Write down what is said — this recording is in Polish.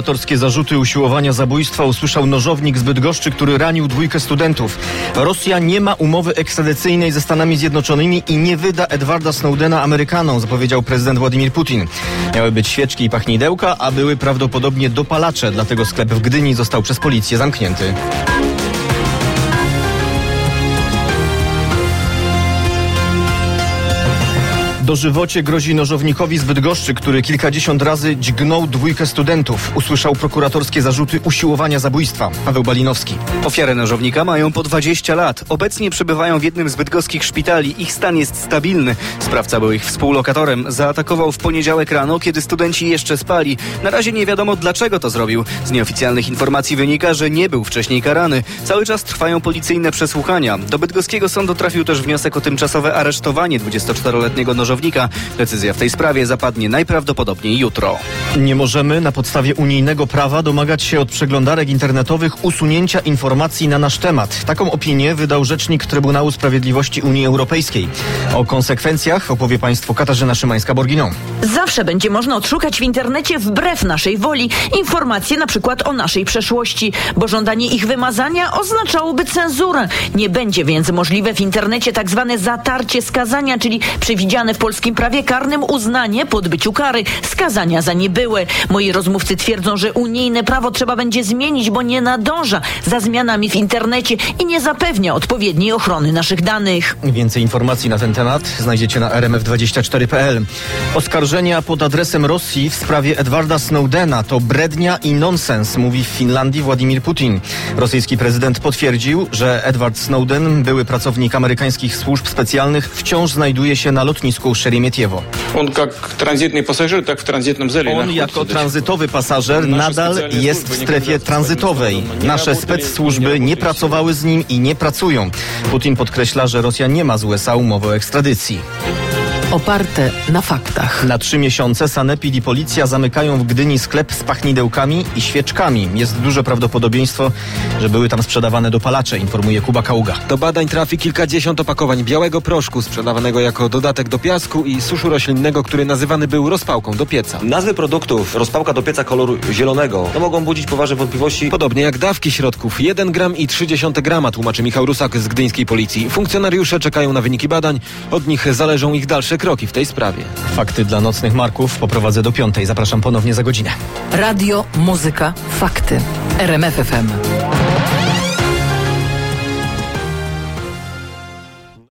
Prokuratorskie zarzuty usiłowania zabójstwa usłyszał nożownik z Bydgoszczy, który ranił 2 studentów. Rosja nie ma umowy ekstradycyjnej ze Stanami Zjednoczonymi i nie wyda Edwarda Snowdena Amerykanom, zapowiedział prezydent Władimir Putin. Miały być świeczki i pachnidełka, a były prawdopodobnie dopalacze, dlatego sklep w Gdyni został przez policję zamknięty. Dożywocie grozi nożownikowi z Bydgoszczy, który kilkadziesiąt razy dźgnął 2 studentów. Usłyszał prokuratorskie zarzuty usiłowania zabójstwa. Paweł Balinowski. Ofiary nożownika mają po 20 lat. Obecnie przebywają w jednym z bydgoskich szpitali. Ich stan jest stabilny. Sprawca był ich współlokatorem. Zaatakował w poniedziałek rano, kiedy studenci jeszcze spali. Na razie nie wiadomo, dlaczego to zrobił. Z nieoficjalnych informacji wynika, że nie był wcześniej karany. Cały czas trwają policyjne przesłuchania. Do bydgoskiego sądu trafił też wniosek o tymczasowe aresztowanie 24-letniego nożownika. Decyzja w tej sprawie zapadnie najprawdopodobniej jutro. Nie możemy na podstawie unijnego prawa domagać się od przeglądarek internetowych usunięcia informacji na nasz temat. Taką opinię wydał rzecznik Trybunału Sprawiedliwości Unii Europejskiej. O konsekwencjach opowie państwu Katarzyna Szymańska-Borginą. Zawsze będzie można odszukać w internecie wbrew naszej woli informacje na przykład o naszej przeszłości, bo żądanie ich wymazania oznaczałoby cenzurę. Nie będzie więc możliwe w internecie tak zwane zatarcie skazania, czyli przewidziane w polskim prawie karnym uznanie po odbyciu kary skazania za niebyłe. Moi rozmówcy twierdzą, że unijne prawo trzeba będzie zmienić, bo nie nadąża za zmianami w internecie i nie zapewnia odpowiedniej ochrony naszych danych. Więcej informacji na ten temat znajdziecie na rmf24.pl. Oskarżenia pod adresem Rosji w sprawie Edwarda Snowdena to brednia i nonsens, mówi w Finlandii Władimir Putin. Rosyjski prezydent potwierdził, że Edward Snowden, były pracownik amerykańskich służb specjalnych, wciąż znajduje się na lotnisku Szeremietiewo. On jako tranzytowy pasażer nadal jest w strefie tranzytowej. Nasze specsłużby nie pracowały z nim i nie pracują. Putin podkreśla, że Rosja nie ma z USA umowy o ekstradycji. Oparte na faktach. Na 3 miesiące sanepid i policja zamykają w Gdyni sklep z pachnidełkami i świeczkami. Jest duże prawdopodobieństwo, że były tam sprzedawane dopalacze, informuje Kuba Kaługa. Do badań trafi kilkadziesiąt opakowań białego proszku sprzedawanego jako dodatek do piasku i suszu roślinnego, który nazywany był rozpałką do pieca. Nazwy produktów rozpałka do pieca koloru zielonego mogą budzić poważne wątpliwości. Podobnie jak dawki środków 1 gram i 0,3 grama, tłumaczy Michał Rusak z gdyńskiej policji. Funkcjonariusze czekają na wyniki badań. Od nich zależą ich dalsze kroki w tej sprawie. Fakty dla nocnych Marków poprowadzę do 5. Zapraszam ponownie za godzinę. Radio, muzyka, fakty. RMF FM.